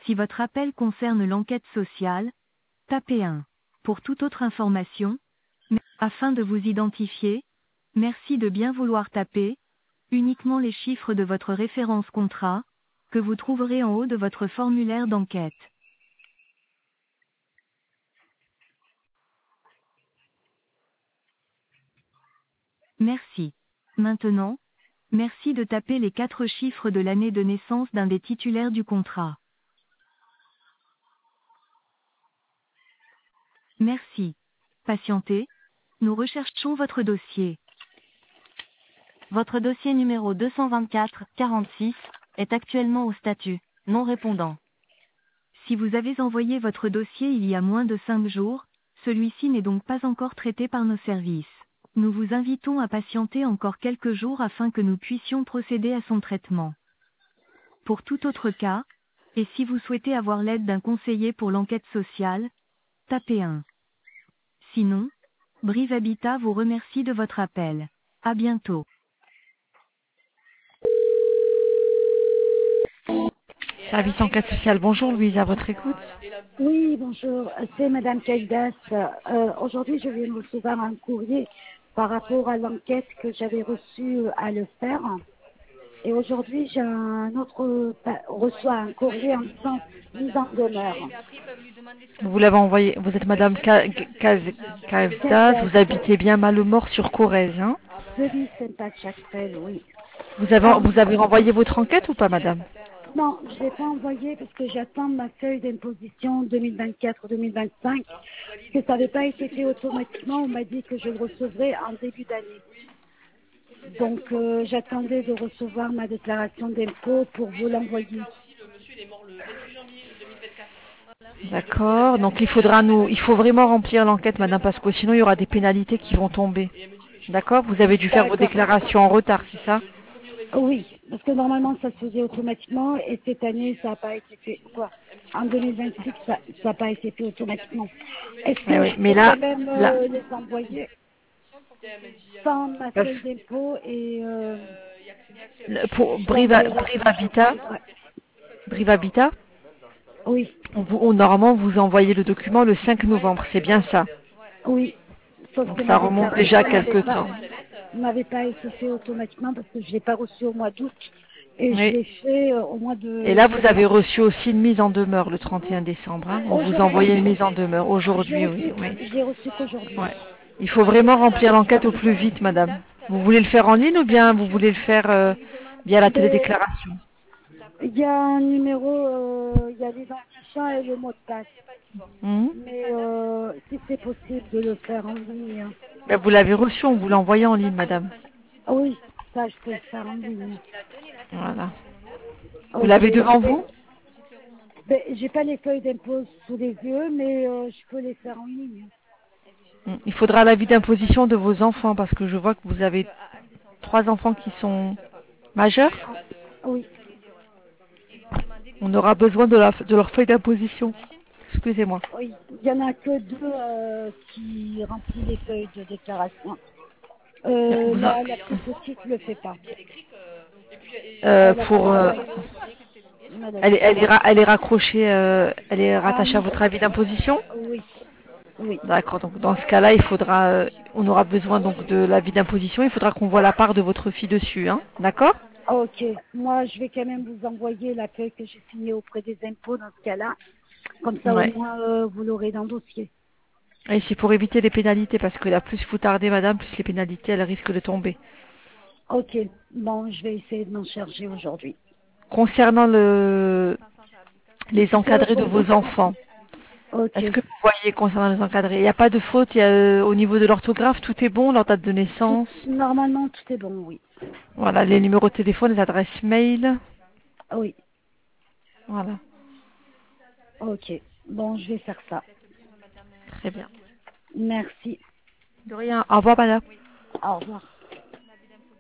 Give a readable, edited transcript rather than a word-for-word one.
Si votre appel concerne l'enquête sociale, tapez 1. Pour toute autre information, afin de vous identifier, merci de bien vouloir taper uniquement les chiffres de votre référence contrat, que vous trouverez en haut de votre formulaire d'enquête. Merci. Maintenant, merci de taper les 4 chiffres de l'année de naissance d'un des titulaires du contrat. Merci. Patientez, nous recherchons votre dossier. Votre dossier numéro 224-46 est actuellement au statut non répondant. Si vous avez envoyé votre dossier il y a moins de 5 jours, celui-ci n'est donc pas encore traité par nos services. Nous vous invitons à patienter encore quelques jours afin que nous puissions procéder à son traitement. Pour tout autre cas, et si vous souhaitez avoir l'aide d'un conseiller pour l'enquête sociale, tapez 1. Sinon, Brive Habitat vous remercie de votre appel. À bientôt. Service enquête sociale, bonjour Louise, à votre écoute. Oui, bonjour, c'est Madame Caldas. Aujourd'hui, je viens de recevoir un courrier par rapport à l'enquête que j'avais reçue à le faire. Et aujourd'hui, j'ai reçois un courrier en disant mise en demeure. Vous l'avez envoyé, vous êtes Madame Caldas, Caldas, vous habitez bien Malemort sur Corrèze, hein? celui Saint-Patrick, oui. Vous avez renvoyé votre enquête ou pas Madame? Non, je ne l'ai pas envoyé parce que j'attends ma feuille d'imposition 2024-2025. Parce que ça n'avait pas été fait automatiquement. On m'a dit que je le recevrais en début d'année. Donc, j'attendais de recevoir ma déclaration d'impôt pour vous l'envoyer. D'accord, donc il faut vraiment remplir l'enquête Madame, parce que sinon il y aura des pénalités qui vont tomber. D'accord? Vous avez dû faire vos D'accord. déclarations en retard, c'est ça? Oui, parce que normalement, ça se faisait automatiquement et cette année, ça n'a pas été fait. Quoi? En 2026, ça n'a pas été fait automatiquement. Est-ce Eh que oui, je mais peux quand là, même là, les envoyer sans ma parce- feuille d'impôt et pour je l'envoyerai Brive quand je Habitat, voudrais. Brive Habitat, Oui, normalement vous envoyez le document le 5 novembre, c'est bien ça. oui. Sauf Donc que ça ma remonte déjà déclaration quelque temps. n'avait pas été fait automatiquement parce que je l'ai pas reçu au mois d'août et je Oui. l'ai fait au mois Et de là, vous avez septembre. reçu aussi une mise en demeure le 31 décembre. Hein. On vous envoyait Aujourd'hui, une mise en demeure aujourd'hui, oui. Oui. je l'ai reçu qu'aujourd'hui. Ouais. Il faut vraiment remplir l'enquête au plus vite, madame. Vous voulez le faire en ligne ou bien vous voulez le faire via la Ben, télédéclaration? il y a un numéro, il y a l'identifiant et le mot de passe. Mhm. Mais si c'est possible de le faire en ligne. Ben, vous l'avez reçu, on vous l'a envoyé en ligne, madame. Ah oui, ça je peux le faire en ligne. Voilà. Vous Ok. l'avez devant vous? J'ai pas les feuilles d'impôt sous les yeux, mais je peux les faire en ligne. Il faudra l'avis d'imposition de vos enfants parce que je vois que vous avez 3 enfants qui sont majeurs. Ah, oui, On aura besoin de leur feuille d'imposition. Excusez-moi. oui. Il y en a que deux qui remplissent les feuilles de déclaration. Vous en- La plus petite le fait pas. euh, Elle a pas pour, la euh, feuille maladie. elle est raccrochée, elle est Ah rattachée à non, votre avis d'imposition? oui, oui. D'accord. Donc dans ce cas-là, on aura besoin donc de l'avis d'imposition. Il faudra qu'on voit la part de votre fille dessus, hein. D'accord? Ok. Moi, je vais quand même vous envoyer la feuille que j'ai signée auprès des impôts dans ce cas-là. Comme ça, au Ouais. moins, vous l'aurez dans le dossier. Et c'est pour éviter les pénalités parce que là, plus vous tardez, madame, plus les pénalités, elles risquent de tomber. Ok. Bon, je vais essayer de m'en charger aujourd'hui. Concernant les Pour le encadrés de vos compte. enfants, Ok. est-ce que vous voyez concernant les encadrés, il n'y a pas de faute, au niveau de l'orthographe, tout est bon, leur date de naissance, Normalement, tout est bon, oui. voilà, les numéros de téléphone, les adresses mail, Oui. voilà, Ok. Bon, je vais faire ça. très bien. Merci. De rien, au revoir madame. Au revoir.